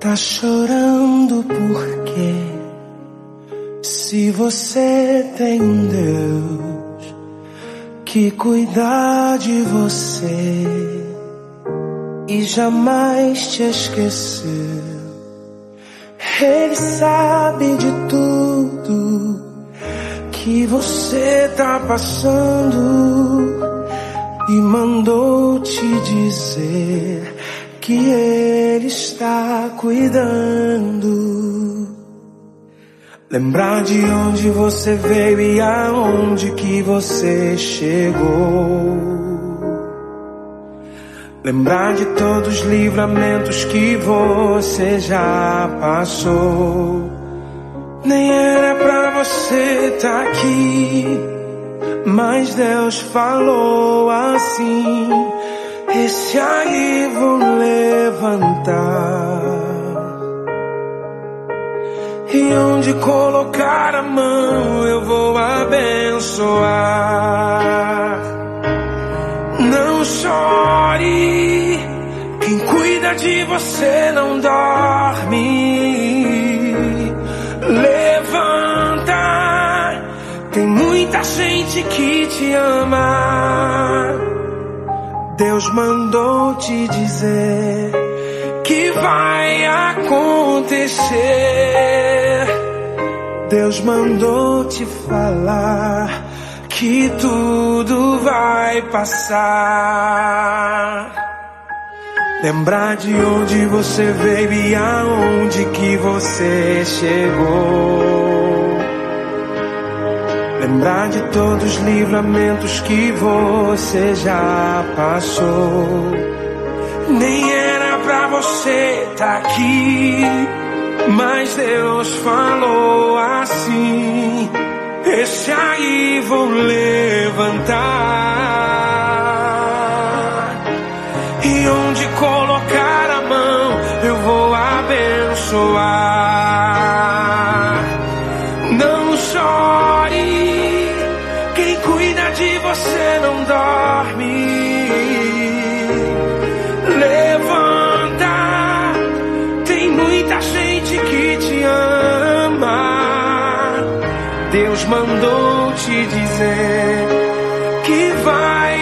Tá chorando por quê? Se você tem um Deus que cuida de você e jamais te esqueceu, Ele sabe de tudo que você tá passando e mandou te dizer que Ele está cuidando. Lembrar de onde você veio e aonde que você chegou. Lembrar de todos os livramentos que você já passou. Nem era pra você estar aqui, mas Deus falou assim: esse aí vou levantar, e onde colocar a mão eu vou abençoar. Não chore, quem cuida de você não dorme. Levanta, tem muita gente que te ama. Deus mandou te dizer que vai acontecer. Deus mandou te falar que tudo vai passar. Lembrar de onde você veio e aonde que você chegou. Lembrar de todos os livramentos que você já passou. Nem era pra você tá aqui, mas Deus falou assim: esse aí vou levantar, e onde colocar a mão eu vou abençoar. Não chore, quem cuida de você não dorme. Levanta, tem muita gente que te ama. Deus mandou te dizer que vai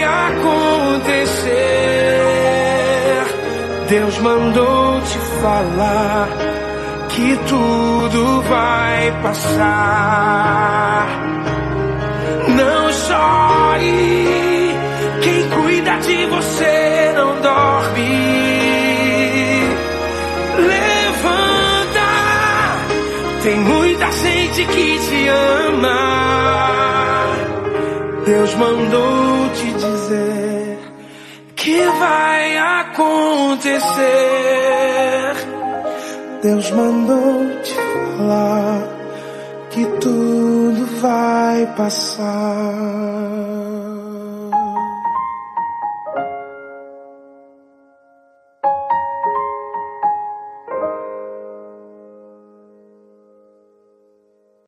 acontecer. Deus mandou te falar que tudo vai passar. Não chore, quem cuida de você não dorme. Levanta, tem muita gente que te ama. Deus mandou te dizer que vai acontecer. Deus mandou te falar que tudo vai passar.